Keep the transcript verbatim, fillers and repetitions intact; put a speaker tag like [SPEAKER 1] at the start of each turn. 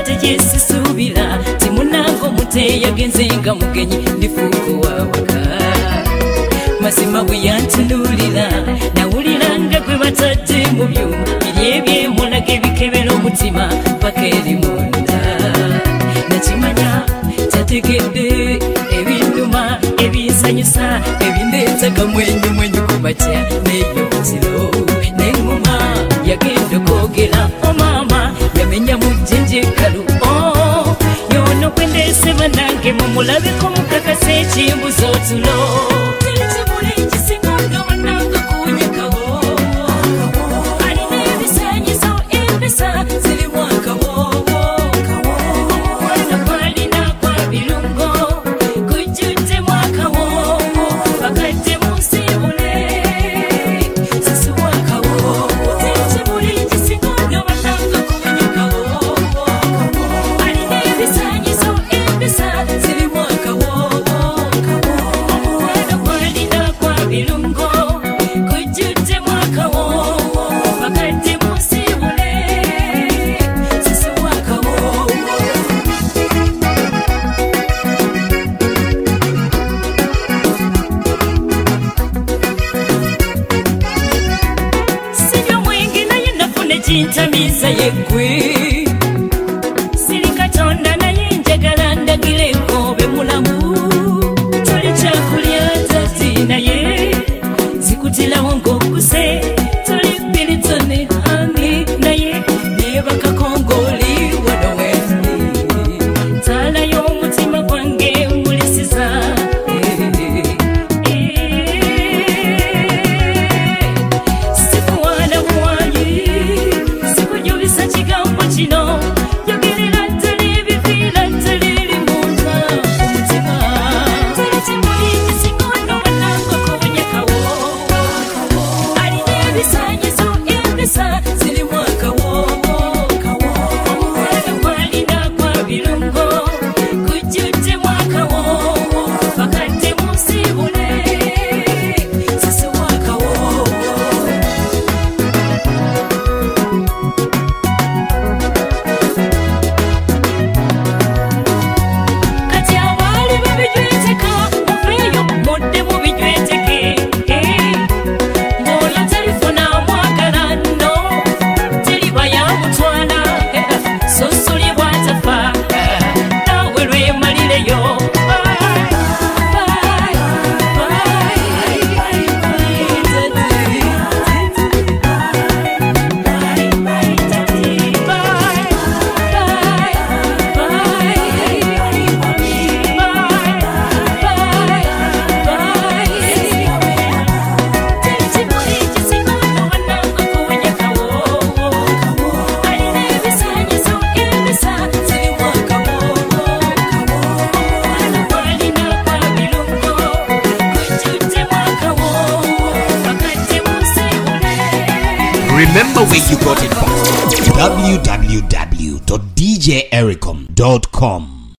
[SPEAKER 1] tejisubira timunango mute yagenzenga mugenyi ndifuko wawaka mazima bwiyantunulira nawuliranga gwe batadde mu byuma byebye mulage bikebera omutima bakeri munda nakimanya tategedde ebinduma ebisanyusa ebindeetaga mwenyu mwenyu kubatya neyotiro nengoma yagenda kwogera omama yamenya mujjenjekalu oh, yono kwendese banange mumulabeko mukakasa ekimbuzo tulo terekibula ekisinga nga bananga kunyekawo alina ebisanyizo empisa ziri mwakawowo omwana kwalina kwa birungo kujjudde mwakawowo bakadde musibule sisi wakawowo terekibula ekisinga nga bananga kunyekawo alina ebisanyizo empisa ziri mwakawowo omwana kwalina kwa birungo kujjudde mwakawowo bakadde musibule sisi wakawowo sibyo mwenge naye nafuna ekintamiza yeggwe siri katonda naye njagala ndagireko be mulamu toli kyakulya tati naye zikutirawo ng'okuse toli biritone hani naye nebakakongoli wano wendi taala y'omutima gwange mulisiza sikuwaana buwayi sikujubisa kigambo kino jogerera ddala ebifiira ddala eri munda omutima terekimuli ekisinga ono bananga konyekawo alina ebisanyizo empisa ziri mwakawowo omwana kwalina kwa birungo kujjudde mwakawowo bakadde musibule sisi wakawowo kati abaali babijweteka muveeyo mudde mubijweteke ng'oyo telifuna mwagala nno teriba yamutwala susuli bwatafa naawe lwemalireyo
[SPEAKER 2] Remember where you got it from. w w w dot d j ericom dot com